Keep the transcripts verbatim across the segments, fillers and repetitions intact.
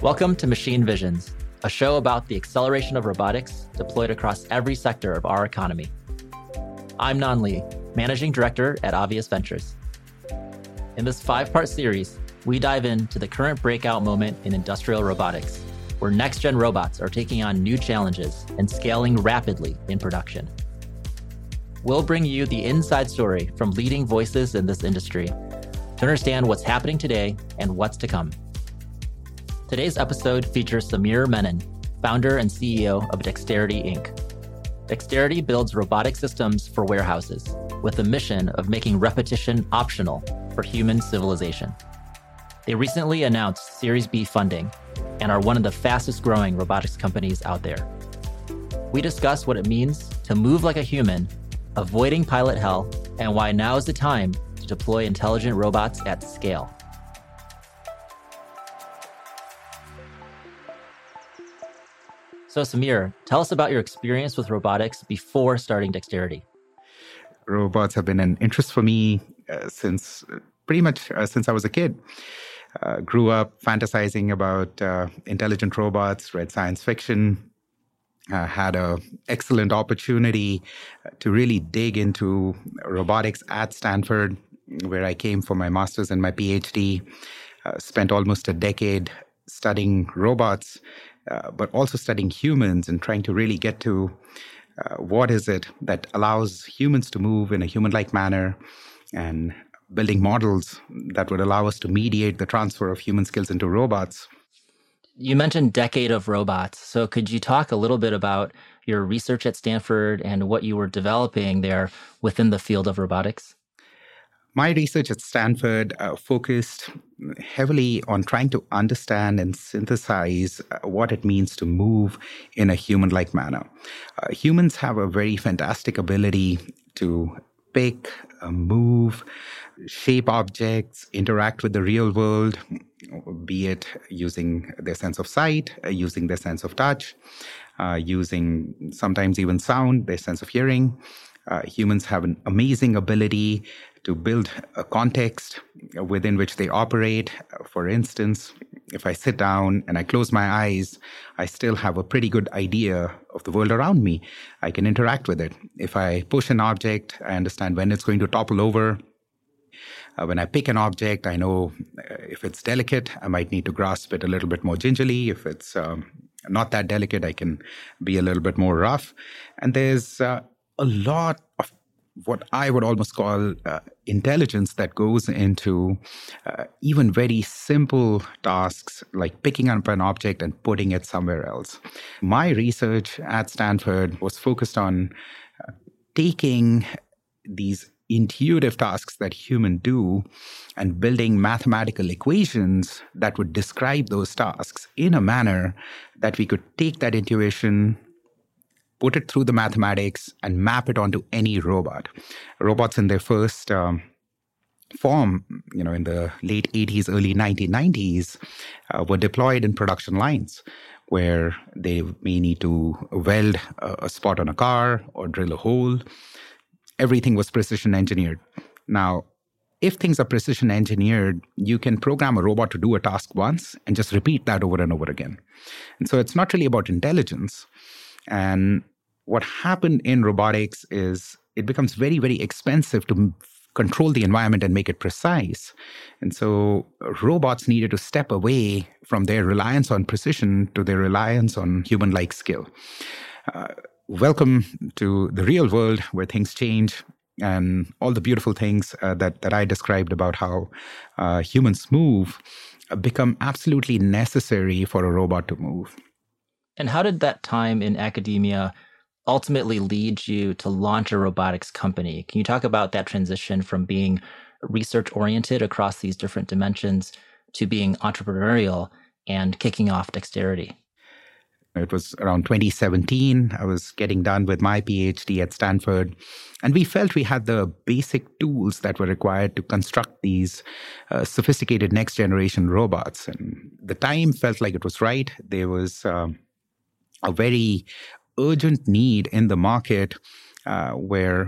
Welcome to Machine Visions, a show about the acceleration of robotics deployed across every sector of our economy. I'm Nan Lee, Managing Director at Obvious Ventures. In this five-part series, we dive into the current breakout moment in industrial robotics, where next-gen robots are taking on new challenges and scaling rapidly in production. We'll bring you the inside story from leading voices in this industry to understand what's happening today and what's to come. Today's episode features Samir Menon, founder and C E O of Dexterity Incorporated. Dexterity builds robotic systems for warehouses with the mission of making repetition optional for human civilization. They recently announced Series B funding and are one of the fastest growing robotics companies out there. We discuss what it means to move like a human, avoiding pilot hell, and why now is the time to deploy intelligent robots at scale. So Samir, tell us about your experience with robotics before starting Dexterity. Robots have been an interest for me uh, since uh, pretty much uh, since I was a kid. Uh, grew up fantasizing about uh, intelligent robots, read science fiction, uh, had an excellent opportunity to really dig into robotics at Stanford, where I came for my master's and my PhD. Uh, spent almost a decade studying robots, uh, but also studying humans and trying to really get to uh, what is it that allows humans to move in a human-like manner, and building models that would allow us to mediate the transfer of human skills into robots. You mentioned decade of robots. So could you talk a little bit about your research at Stanford and what you were developing there within the field of robotics? My research at Stanford uh, focused heavily on trying to understand and synthesize uh, what it means to move in a human-like manner. Uh, humans have a very fantastic ability to pick, uh, move, shape objects, interact with the real world, be it using their sense of sight, uh, using their sense of touch, uh, using sometimes even sound, their sense of hearing. Uh, humans have an amazing ability to build a context within which they operate. For instance, if I sit down and I close my eyes, I still have a pretty good idea of the world around me. I can interact with it. If I push an object, I understand when it's going to topple over. Uh, when I pick an object, I know uh, if it's delicate, I might need to grasp it a little bit more gingerly. If it's um, not that delicate, I can be a little bit more rough. And there's uh, a lot of what I would almost call uh, intelligence that goes into uh, even very simple tasks like picking up an object and putting it somewhere else. My research at Stanford was focused on uh, taking these intuitive tasks that humans do and building mathematical equations that would describe those tasks in a manner that we could take that intuition, put it through the mathematics, and map it onto any robot. Robots in their first um, form, you know, in the late eighties, early nineteen nineties, uh, were deployed in production lines where they may need to weld a, a spot on a car or drill a hole. Everything was precision engineered. Now, if things are precision engineered, you can program a robot to do a task once and just repeat that over and over again. And so it's not really about intelligence. And what happened in robotics is it becomes very, very expensive to control the environment and make it precise. And so robots needed to step away from their reliance on precision to their reliance on human-like skill. Uh, welcome to the real world where things change, and all the beautiful things uh, that, that I described about how uh, humans move uh, become absolutely necessary for a robot to move. And how did that time in academia ultimately lead you to launch a robotics company? Can you talk about that transition from being research-oriented across these different dimensions to being entrepreneurial and kicking off Dexterity? It was around twenty seventeen. I was getting done with my PhD at Stanford, and we felt we had the basic tools that were required to construct these uh, sophisticated next-generation robots. And the time felt like it was right. There was um, a very urgent need in the market uh, where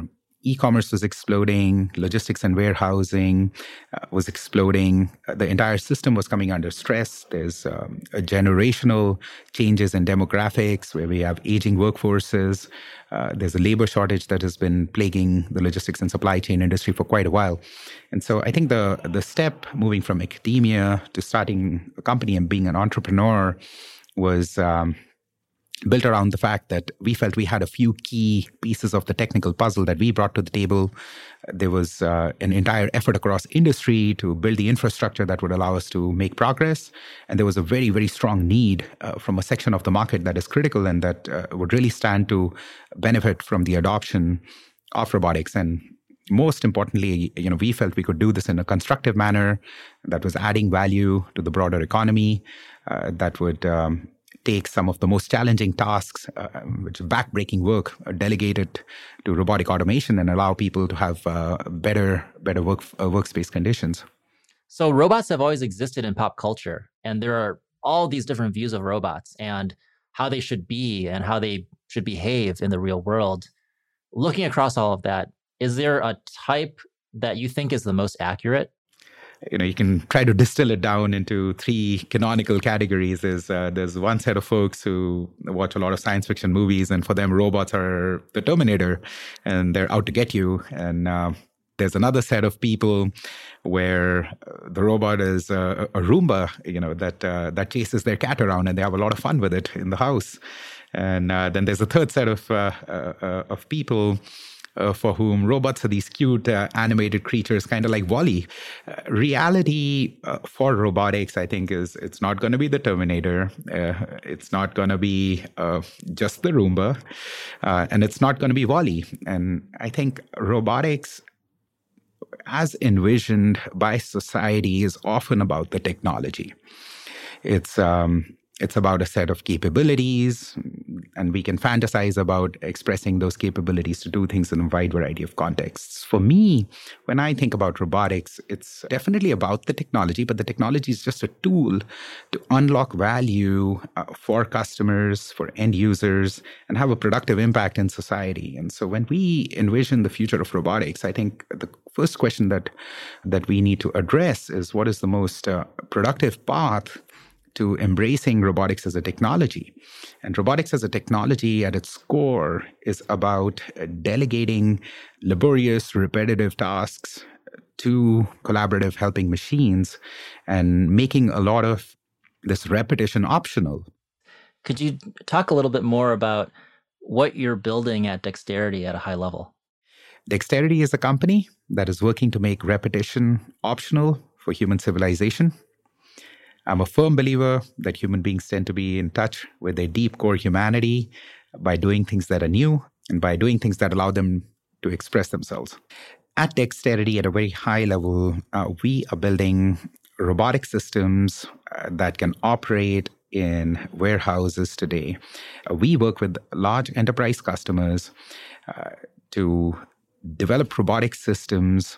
e-commerce was exploding, logistics and warehousing uh, was exploding. Uh, the entire system was coming under stress. There's um, a generational changes in demographics where we have aging workforces. Uh, there's a labor shortage that has been plaguing the logistics and supply chain industry for quite a while. And so I think the the step moving from academia to starting a company and being an entrepreneur was um, built around the fact that we felt we had a few key pieces of the technical puzzle that we brought to the table. There was uh, an entire effort across industry to build the infrastructure that would allow us to make progress. And there was a very, very strong need uh, from a section of the market that is critical and that uh, would really stand to benefit from the adoption of robotics. And most importantly, you know, we felt we could do this in a constructive manner that was adding value to the broader economy, uh, that would um, take some of the most challenging tasks, uh, which is backbreaking work, uh, delegate it to robotic automation and allow people to have uh, better, better work uh, workspace conditions. So robots have always existed in pop culture, and there are all these different views of robots and how they should be and how they should behave in the real world. Looking across all of that, is there a type that you think is the most accurate? You know, you can try to distill it down into three canonical categories. There's, uh, there's one set of folks who watch a lot of science fiction movies, and for them, robots are the Terminator, and they're out to get you. And uh, there's another set of people where the robot is a, a Roomba, you know, that uh, that chases their cat around, and they have a lot of fun with it in the house. And uh, then there's a third set of uh, uh, of people Uh, for whom robots are these cute uh, animated creatures, kind of like WALL-E. Uh, reality uh, for robotics, I think, is it's not going to be the Terminator. Uh, it's not going to be uh, just the Roomba. Uh, and it's not going to be WALL-E. And I think robotics, as envisioned by society, is often about the technology. It's um, It's about a set of capabilities, and we can fantasize about expressing those capabilities to do things in a wide variety of contexts. For me, when I think about robotics, it's definitely about the technology, but the technology is just a tool to unlock value uh, for customers, for end users, and have a productive impact in society. And so when we envision the future of robotics, I think the first question that, that we need to address is what is the most uh, productive path to embracing robotics as a technology. And robotics as a technology at its core is about delegating laborious, repetitive tasks to collaborative helping machines and making a lot of this repetition optional. Could you talk a little bit more about what you're building at Dexterity at a high level? Dexterity is a company that is working to make repetition optional for human civilization. I'm a firm believer that human beings tend to be in touch with their deep core humanity by doing things that are new and by doing things that allow them to express themselves. At Dexterity, at a very high level, uh, we are building robotic systems uh, that can operate in warehouses today. Uh, we work with large enterprise customers uh, to develop robotic systems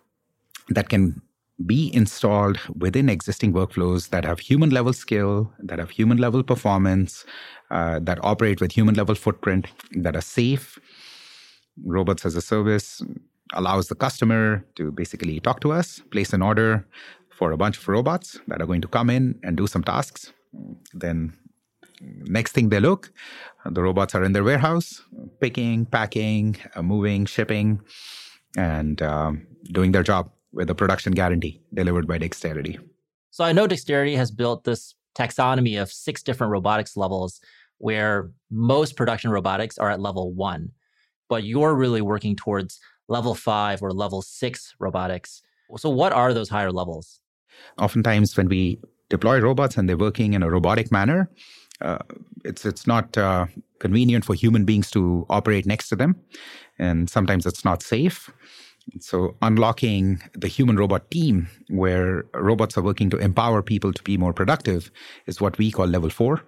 that can be installed within existing workflows that have human level skill, that have human level performance, uh, that operate with human level footprint, that are safe. Robots as a Service allows the customer to basically talk to us, place an order for a bunch of robots that are going to come in and do some tasks. Then next thing they look, the robots are in their warehouse, picking, packing, uh, moving, shipping, and um, doing their job with a production guarantee delivered by Dexterity. So I know Dexterity has built this taxonomy of six different robotics levels where most production robotics are at level one, but you're really working towards level five or level six robotics. So what are those higher levels? Oftentimes when we deploy robots and they're working in a robotic manner, uh, it's it's not uh, convenient for human beings to operate next to them. And sometimes it's not safe. So unlocking the human-robot team where robots are working to empower people to be more productive is what we call level four.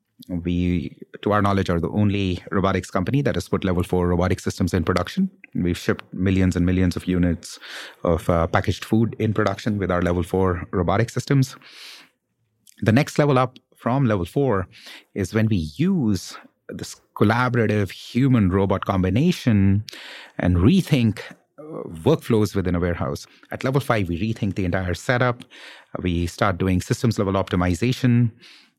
We, to our knowledge, are the only robotics company that has put level four robotic systems in production. We've shipped millions and millions of units of uh, packaged food in production with our level four robotic systems. The next level up from level four is when we use this collaborative human-robot combination and rethink uh, workflows within a warehouse. At level five, we rethink the entire setup. We start doing systems-level optimization.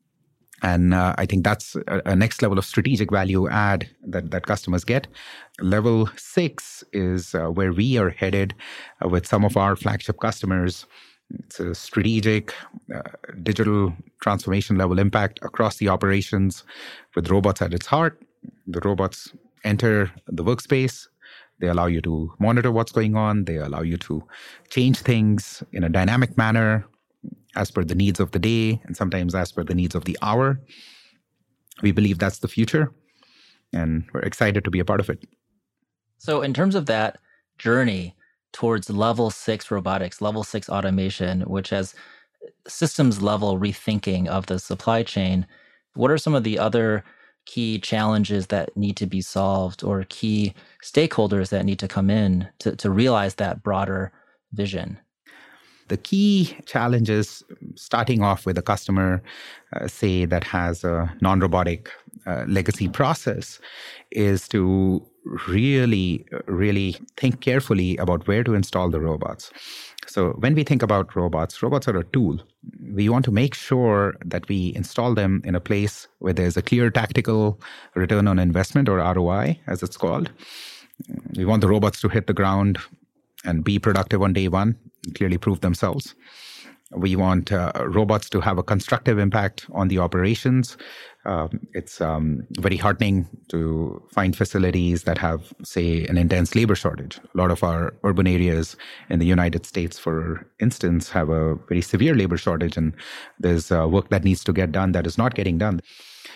And uh, I think that's a, a next level of strategic value add that, that customers get. Level six is uh, where we are headed uh, with some of our flagship customers. It's a strategic uh, digital transformation level impact across the operations with robots at its heart. The robots enter the workspace. They allow you to monitor what's going on. They allow you to change things in a dynamic manner as per the needs of the day and sometimes as per the needs of the hour. We believe that's the future, and we're excited to be a part of it. So in terms of that journey towards level six robotics, level six automation, which has systems level rethinking of the supply chain, what are some of the other key challenges that need to be solved or key stakeholders that need to come in to, to realize that broader vision? The key challenges, starting off with a customer, uh, say, that has a non-robotic uh, legacy process, is to really, really think carefully about where to install the robots. So when we think about robots, robots are a tool. We want to make sure that we install them in a place where there's a clear tactical return on investment, or R O I, as it's called. We want the robots to hit the ground and be productive on day one, and clearly prove themselves. We want uh, robots to have a constructive impact on the operations. Uh, it's um, very heartening to find facilities that have, say, an intense labor shortage. A lot of our urban areas in the United States, for instance, have a very severe labor shortage, and there's uh, work that needs to get done that is not getting done.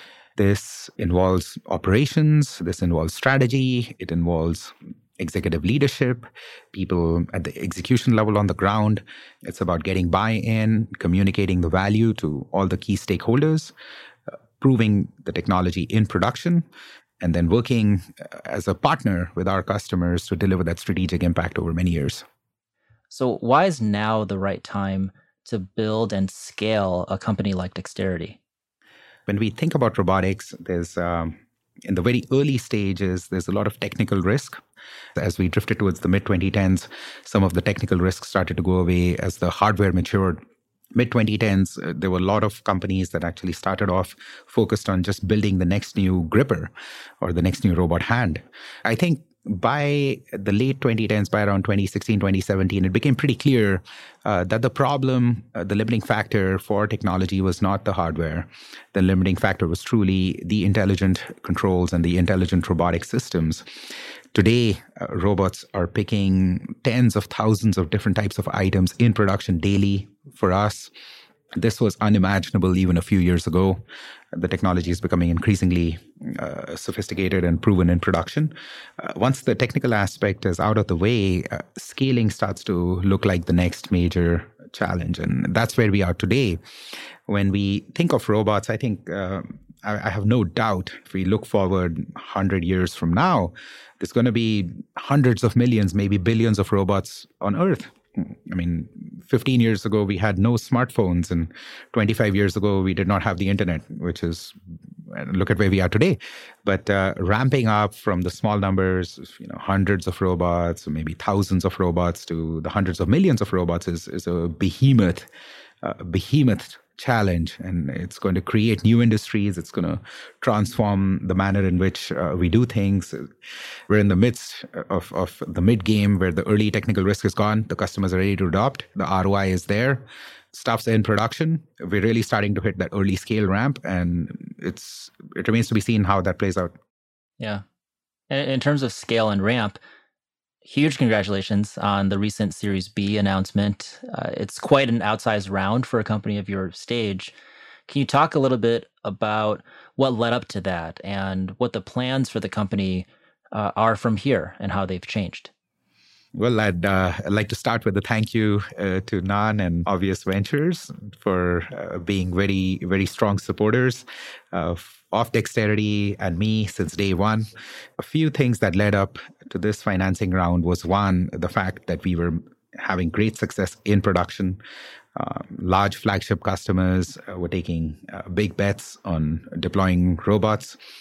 This involves operations. This involves strategy. It involves executive leadership, people at the execution level on the ground. It's about getting buy-in, communicating the value to all the key stakeholders, uh, proving the technology in production, and then working as a partner with our customers to deliver that strategic impact over many years. So why is now the right time to build and scale a company like Dexterity? When we think about robotics, there's um, in the very early stages, there's a lot of technical risk. As we drifted towards the mid twenty tens, some of the technical risks started to go away as the hardware matured. mid twenty tens, uh, there were a lot of companies that actually started off focused on just building the next new gripper or the next new robot hand. I think by the late twenty tens, by around twenty sixteen, twenty seventeen, it became pretty clear uh, that the problem, uh, the limiting factor for technology was not the hardware. The limiting factor was truly the intelligent controls and the intelligent robotic systems. Today, uh, robots are picking tens of thousands of different types of items in production daily for us. This was unimaginable even a few years ago. The technology is becoming increasingly uh, sophisticated and proven in production. Uh, once the technical aspect is out of the way, uh, scaling starts to look like the next major challenge. And that's where we are today. When we think of robots, I think uh, I, I have no doubt if we look forward one hundred years from now, there's going to be hundreds of millions, maybe billions of robots on Earth. I mean, fifteen years ago, we had no smartphones, and twenty-five years ago, we did not have the internet, which is, look at where we are today. But uh, ramping up from the small numbers, you know, hundreds of robots, or maybe thousands of robots, to the hundreds of millions of robots is, is a behemoth, uh, behemoth challenge. And it's going to create new industries. It's going to transform the manner in which uh, we do things. We're in the midst of, of the mid-game where the early technical risk is gone. The customers are ready to adopt. The R O I is there. Stuff's in production. We're really starting to hit that early scale ramp. And it's it remains to be seen how that plays out. Yeah. In terms of scale and ramp, huge congratulations on the recent Series B announcement. Uh, it's quite an outsized round for a company of your stage. Can you talk a little bit about what led up to that and what the plans for the company uh, are from here and how they've changed? Well, I'd, uh, I'd like to start with a thank you uh, to Nan and Obvious Ventures for uh, being very, very strong supporters of, of Dexterity and me since day one. A few things that led up to this financing round was, one, the fact that we were having great success in production. Uh, large flagship customers uh, were taking uh, big bets on deploying robots.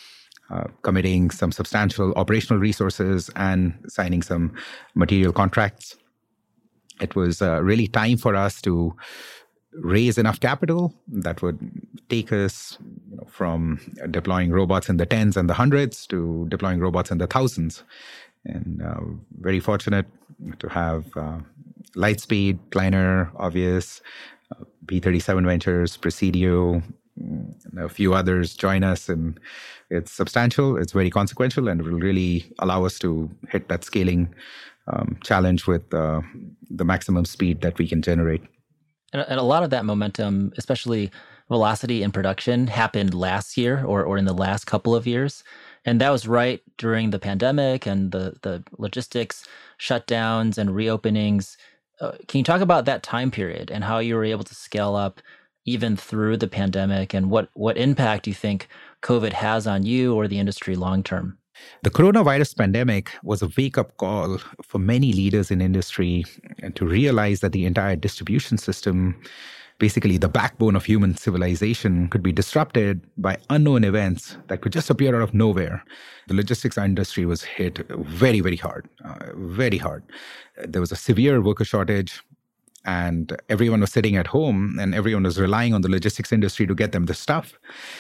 uh, committing some substantial operational resources and signing some material contracts. It was uh, really time for us to raise enough capital that would take us you know, from deploying robots in the tens and the hundreds to deploying robots in the thousands. And uh, very fortunate to have uh, Lightspeed, Kleiner, Obvious, uh, B thirty-seven Ventures, Presidio, and a few others join us. And it's substantial, it's very consequential, and it will really allow us to hit that scaling um, challenge with uh, the maximum speed that we can generate. And, and a lot of that momentum, especially velocity in production, happened last year or, or in the last couple of years. And that was right during the pandemic and the, the logistics shutdowns and reopenings. Uh, can you talk about that time period and how you were able to scale up even through the pandemic, and what, what impact you think COVID has on you or the industry long term? The coronavirus pandemic was a wake-up call for many leaders in industry and to realize that the entire distribution system, basically the backbone of human civilization, could be disrupted by unknown events that could just appear out of nowhere. The logistics industry was hit very, very hard, uh, very hard. There was a severe worker shortage, and everyone was sitting at home, and everyone was relying on the logistics industry to get them the stuff.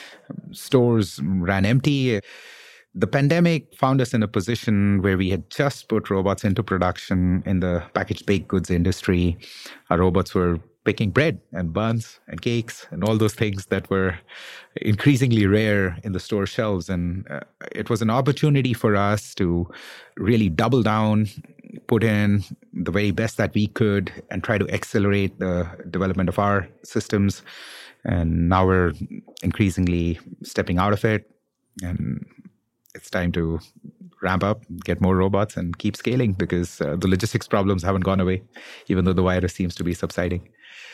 Stores ran empty. The pandemic found us in a position where we had just put robots into production in the packaged baked goods industry. Our robots were baking bread and buns and cakes and all those things that were increasingly rare in the store shelves. And uh, it was an opportunity for us to really double down, put in the very best that we could, and try to accelerate the development of our systems. And now we're increasingly stepping out of it, and it's time to ramp up, get more robots, and keep scaling, because uh, the logistics problems haven't gone away, even though the virus seems to be subsiding.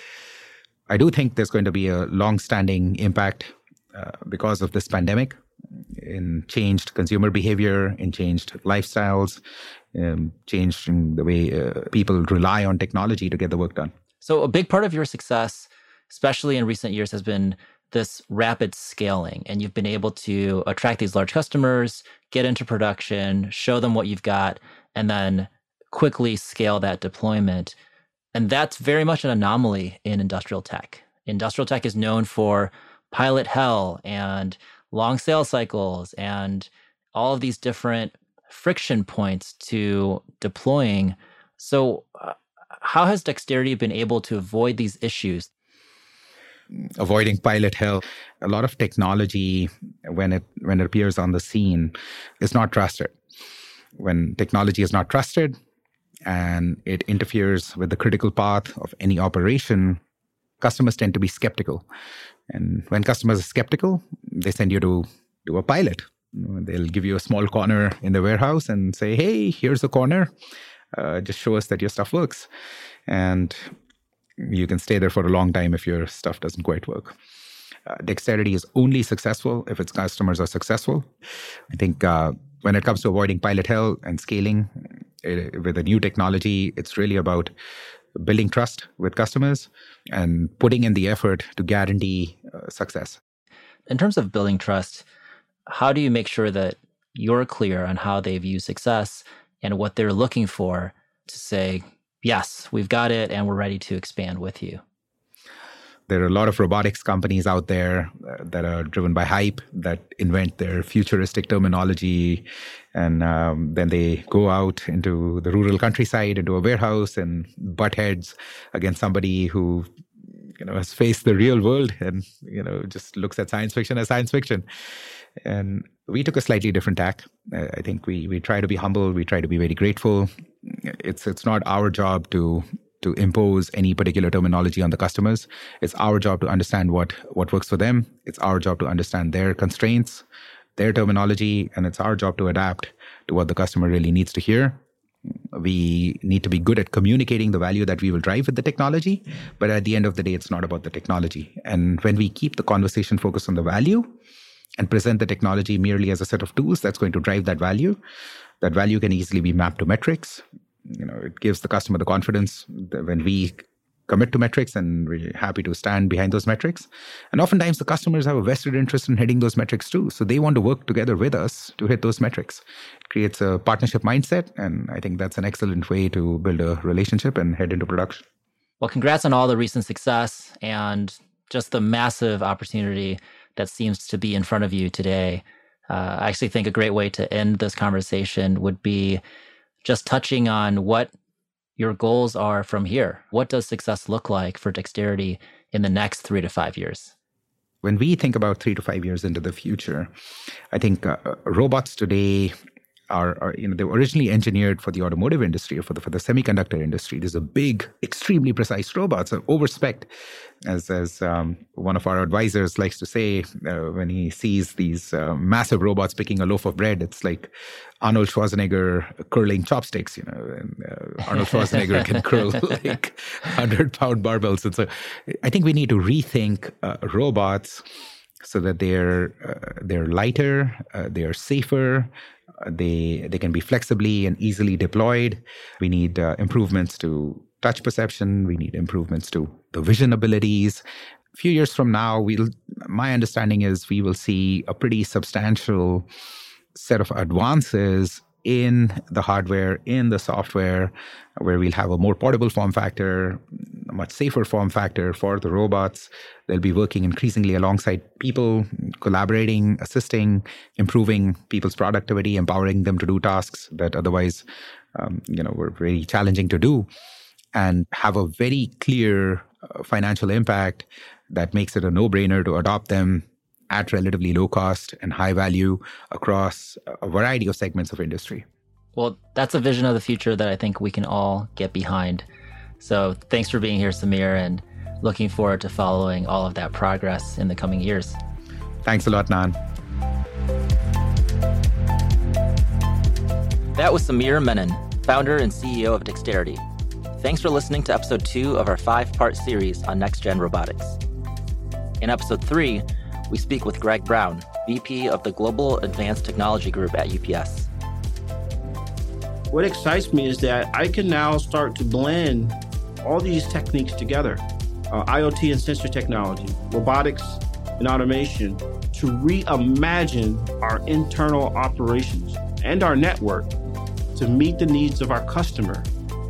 I do think there's going to be a long-standing impact uh, because of this pandemic in changed consumer behavior, in changed lifestyles, um, changed in the way uh, people rely on technology to get the work done. So a big part of your success, especially in recent years, has been this rapid scaling, and you've been able to attract these large customers, get into production, show them what you've got, and then quickly scale that deployment. And that's very much an anomaly in industrial tech. Industrial tech is known for pilot hell and long sales cycles and all of these different friction points to deploying. So uh, how has Dexterity been able to avoid these issues? Avoiding pilot hell. A lot of technology, when it when it appears on the scene, is not trusted. When technology is not trusted and it interferes with the critical path of any operation, customers tend to be skeptical. And when customers are skeptical, they send you to do a pilot. They'll give you a small corner in the warehouse and say, hey, here's a corner. Uh, just show us that your stuff works. And you can stay there for a long time if your stuff doesn't quite work. Uh, Dexterity is only successful if its customers are successful. I think uh, when it comes to avoiding pilot hell and scaling it, with a new technology, it's really about building trust with customers and putting in the effort to guarantee uh, success. In terms of building trust, how do you make sure that you're clear on how they view success and what they're looking for to say, yes, we've got it and we're ready to expand with you? There are a lot of robotics companies out there uh, that are driven by hype, that invent their futuristic terminology, and um, then they go out into the rural countryside, into a warehouse, and butt heads against somebody who, you know, has faced the real world and, you know, just looks at science fiction as science fiction. And we took a slightly different tack. Uh, I think we we try to be humble. We try to be very grateful. It's it's not our job to to impose any particular terminology on the customers. It's our job to understand what, what works for them. It's our job to understand their constraints, their terminology, and it's our job to adapt to what the customer really needs to hear. We need to be good at communicating the value that we will drive with the technology, but at the end of the day, it's not about the technology. And when we keep the conversation focused on the value and present the technology merely as a set of tools that's going to drive that value, that value can easily be mapped to metrics. You know, it gives the customer the confidence that when we commit to metrics, and we're happy to stand behind those metrics. And oftentimes the customers have a vested interest in hitting those metrics too. So they want to work together with us to hit those metrics. It creates a partnership mindset. And I think that's an excellent way to build a relationship and head into production. Well, congrats on all the recent success and just the massive opportunity that seems to be in front of you today. Uh, I actually think a great way to end this conversation would be just touching on what your goals are from here. What does success look like for Dexterity in the next three to five years? When we think about three to five years into the future, I think uh, robots today are, are, you know, they were originally engineered for the automotive industry or for the, for the semiconductor industry. These are big, extremely precise robots, over-spec'd. As, as um, one of our advisors likes to say, uh, when he sees these uh, massive robots picking a loaf of bread, it's like Arnold Schwarzenegger curling chopsticks. You know, and, uh, Arnold Schwarzenegger can curl like hundred-pound barbells. And so I think we need to rethink uh, robots so that they're uh, they're lighter, uh, they're safer, uh, they they can be flexibly and easily deployed. We need uh, improvements to touch perception. We need improvements to the vision abilities. A few years from now, we'll. My understanding is we will see a pretty substantial set of advances in the hardware, in the software, where we'll have a more portable form factor, a much safer form factor for the robots. They'll be working increasingly alongside people, collaborating, assisting, improving people's productivity, empowering them to do tasks that otherwise, um, you know, were very challenging to do, and have a very clear uh, financial impact that makes it a no-brainer to adopt them at relatively low cost and high value across a variety of segments of industry. Well, that's a vision of the future that I think we can all get behind. So thanks for being here, Samir, and looking forward to following all of that progress in the coming years. Thanks a lot, Nan. That was Samir Menon, founder and C E O of Dexterity. Thanks for listening to episode two of our five-part series on next-gen robotics. In episode three, we speak with Greg Brown, V P of the Global Advanced Technology Group at U P S. What excites me is that I can now start to blend all these techniques together, uh, IoT and sensor technology, robotics and automation, to reimagine our internal operations and our network to meet the needs of our customer.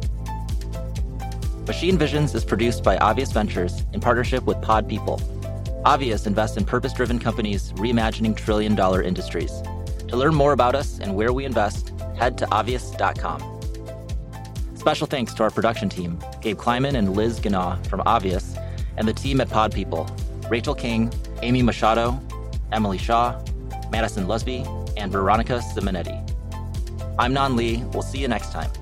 Machine Visions is produced by Obvious Ventures in partnership with Pod People. Obvious invests in purpose-driven companies reimagining trillion-dollar industries. To learn more about us and where we invest, head to obvious dot com. Special thanks to our production team, Gabe Kleiman and Liz Ganaw from Obvious, and the team at Pod People, Rachel King, Amy Machado, Emily Shaw, Madison Lusby, and Veronica Simonetti. I'm Nan Lee. We'll see you next time.